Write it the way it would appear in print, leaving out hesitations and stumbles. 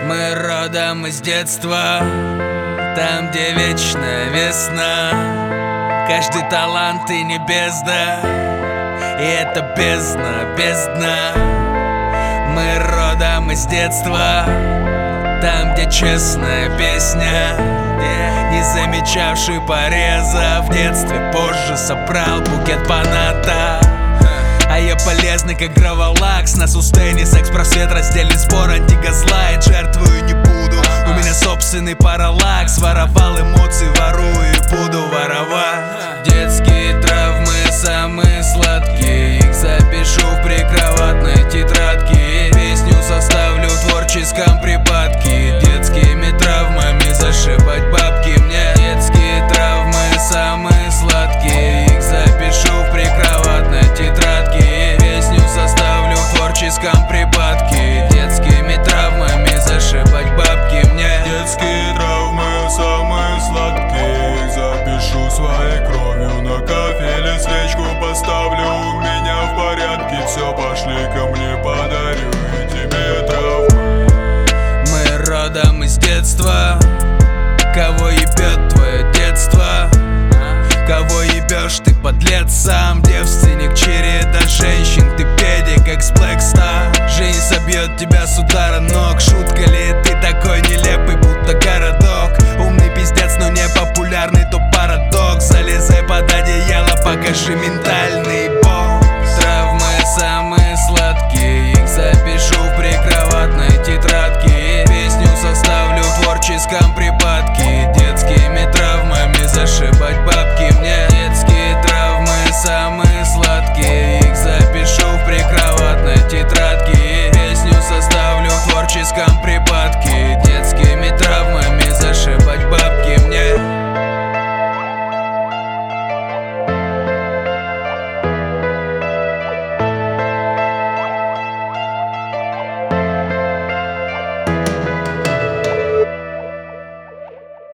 Мы родом из детства, там, где вечная весна. Каждый талант и не бездна, и это бездна, бездна. Мы родом из детства, там, где честная песня. Не замечавший пореза в детстве, позже собрал букет паната. А я полезный, как граволакс. На сустейне секс-просвет, раздельный сбор, антигазлайт. Жертвую не буду, у меня собственный параллакс. Воровал эмоции, ворую и буду воровать. Детские травмы самые сладкие, их запишу в прикроватной тетрадке. Песню составлю в творческом припадке. Детскими травмами зашибать бабки мне. Детские травмы самые сладкие, их запишу в прикроватной тетрадке. Песню составлю в творческом припадке. Детскими травмами зашибать бабки мне. Детские травмы самые сладкие, их запишу своей кровью на кафеле. Свечку поставлю, у меня в порядке. Все, пошли ко мне, подарю и тебе травмы. Мы родом из детства. Кого ебет твое детство? Кого ебешь ты, подлец сам? Девственник, череда женщин, ты педик, экс Блэкстар. Жизнь собьет тебя с удара ног. Шутка ли ты такой нелепый, будто городок? Умный пиздец, но не популярный, то парадокс. Залезай под одеяло, покажи ментальный бокс. Травмы самые сладкие, их запишу в прикроватной тетрадке. Песню составлю в творческом припадке.